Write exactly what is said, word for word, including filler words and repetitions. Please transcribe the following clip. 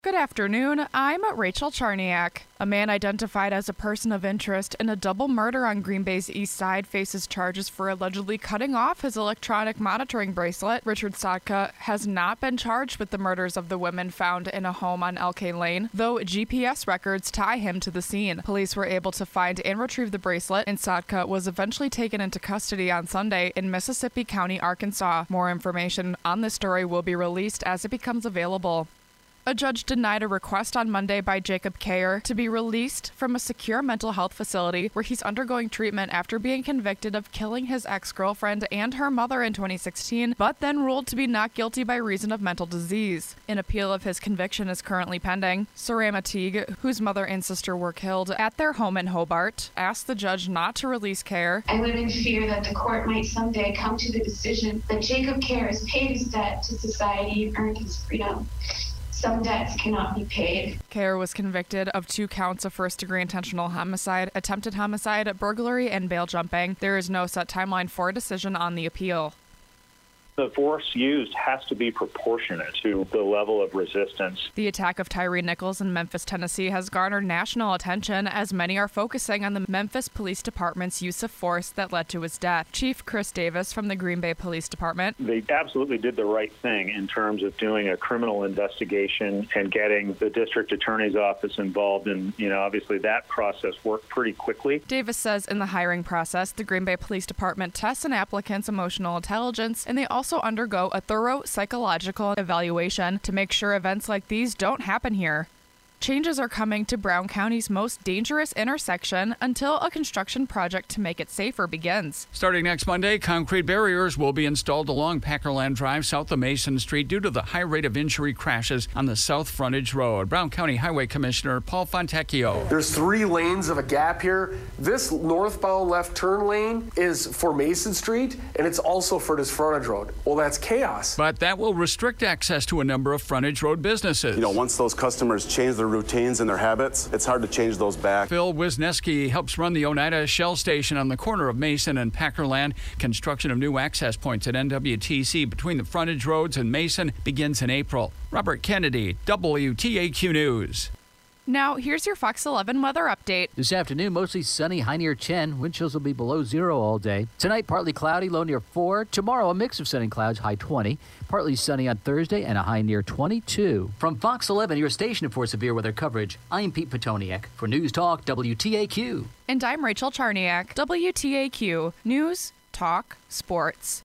Good afternoon, I'm Rachel Charniak. A man identified as a person of interest in a double murder on Green Bay's east side faces charges for allegedly cutting off his electronic monitoring bracelet. Richard Sadka has not been charged with the murders of the women found in a home on L K Lane, though G P S records tie him to the scene. Police were able to find and retrieve the bracelet, and Sadka was eventually taken into custody on Sunday in Mississippi County, Arkansas. More information on this story will be released as it becomes available. A judge denied a request on Monday by Jacob Kayer to be released from a secure mental health facility where he's undergoing treatment after being convicted of killing his ex-girlfriend and her mother in twenty sixteen, but then ruled to be not guilty by reason of mental disease. An appeal of his conviction is currently pending. Sarama Teague, whose mother and sister were killed at their home in Hobart, asked the judge not to release Kayer. I live in fear that the court might someday come to the decision that Jacob Kayer has paid his debt to society and earned his freedom. Some debts cannot be paid. Kayer was convicted of two counts of first-degree intentional homicide, attempted homicide, burglary, and bail jumping. There is no set timeline for a decision on the appeal. The force used has to be proportionate to the level of resistance. The attack of Tyree Nichols in Memphis, Tennessee has garnered national attention as many are focusing on the Memphis Police Department's use of force that led to his death. Chief Chris Davis from the Green Bay Police Department. They absolutely did the right thing in terms of doing a criminal investigation and getting the district attorney's office involved. And, you know, obviously that process worked pretty quickly. Davis says in the hiring process, the Green Bay Police Department tests an applicant's emotional intelligence, and they also undergo a thorough psychological evaluation to make sure events like these don't happen here. Changes are coming to Brown County's most dangerous intersection until a construction project to make it safer begins. Starting next Monday, concrete barriers will be installed along Packerland Drive south of Mason Street due to the high rate of injury crashes on the South Frontage Road. Brown County Highway Commissioner Paul Fontecchio. There's three lanes of a gap here. This northbound left turn lane is for Mason Street, and it's also for this frontage road. Well, that's chaos. But that will restrict access to a number of frontage road businesses. You know, once those customers change their routines and their habits, it's hard to change those back. Phil Wisniewski helps run the Oneida Shell Station on the corner of Mason and Packerland. Construction of new access points at N W T C between the frontage roads and Mason begins in April. Robert Kennedy, W T A Q News. Now, here's your Fox eleven weather update. This afternoon, mostly sunny, high near ten. Wind chills will be below zero all day. Tonight, partly cloudy, low near four. Tomorrow, a mix of sun and clouds, high twenty. Partly sunny on Thursday and a high near twenty-two. From Fox eleven, your station for severe weather coverage, I'm Pete Petoniak for News Talk W T A Q. And I'm Rachel Charniak, W T A Q News Talk Sports.